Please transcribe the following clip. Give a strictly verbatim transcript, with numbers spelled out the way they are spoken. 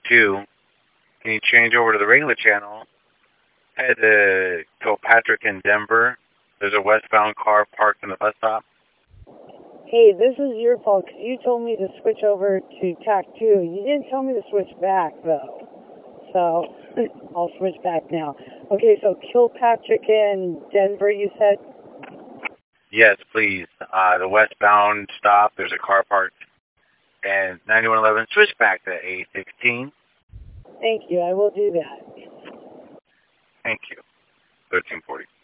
two. Can you change over to the regular channel? Head to Kilpatrick in Denver. There's a westbound car parked in the bus stop. Hey, this is your fault because you told me to switch over to tack two. You didn't tell me to switch back, though. So, I'll switch back now. Okay, so Kilpatrick in Denver, you said? Yes, please. Uh, the westbound stop, there's a car parked. And ninety-one eleven, switch back to A sixteen. Thank you, I will do that. Thank you. thirteen forty.